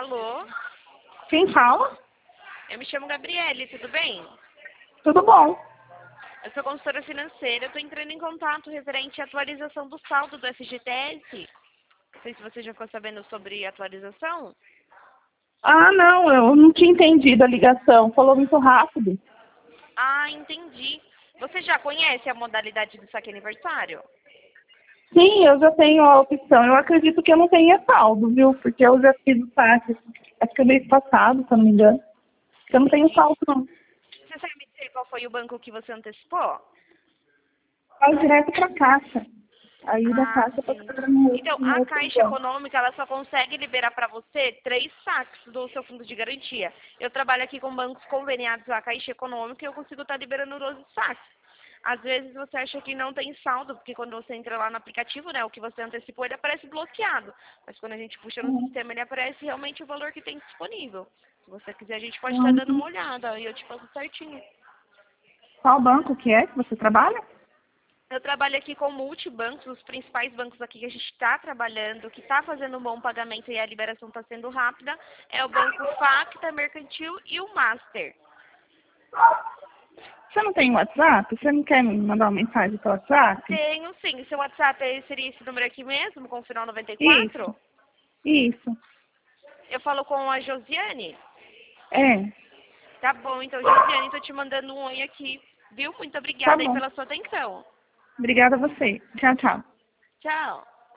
Alô? Quem fala? Eu me chamo Gabriele, tudo bem? Tudo bom. Eu sou consultora financeira, eu estou entrando em contato referente à atualização do saldo do FGTS. Não sei se você já ficou sabendo sobre a atualização. Ah, não, eu não tinha entendido a ligação. Falou muito rápido. Ah, entendi. Você já conhece a modalidade do saque aniversário? Sim, eu já tenho a opção. Eu acredito que eu não tenha saldo, viu? Porque eu já fiz o saque, acho que é mês passado, se eu não me engano. Eu não tenho saldo, não. Você sabe me dizer qual foi o banco que você antecipou? Falo direto para a Caixa. Aí da Ah, Caixa para sim. Então, no a outro Caixa banco. Econômica, ela só consegue liberar para você 3 saques do seu fundo de garantia. Eu trabalho aqui com bancos conveniados à Caixa Econômica e eu consigo estar liberando 12 saques. Às vezes você acha que não tem saldo, porque quando você entra lá no aplicativo, né, o que você antecipou, ele aparece bloqueado. Mas quando a gente puxa no Uhum. sistema, ele aparece realmente o valor que tem disponível. Se você quiser, a gente pode estar dando Uhum. uma olhada e eu te passo certinho. Qual banco que é que você trabalha? Eu trabalho aqui com multibancos, os principais bancos aqui que a gente está trabalhando, que está fazendo um bom pagamento e a liberação está sendo rápida, é o Banco Facta, Mercantil e o Master. Você não tem WhatsApp? Você não quer me mandar uma mensagem pelo WhatsApp? Tenho sim, seu WhatsApp seria esse número aqui mesmo, com o final Isso, 94? isso. Eu falo com a Josiane? É, Tá bom, então Josiane, estou te mandando um oi aqui, viu? Muito tá obrigada aí bom. pela sua atenção. Obrigada a você. Tchau, tchau. Tchau.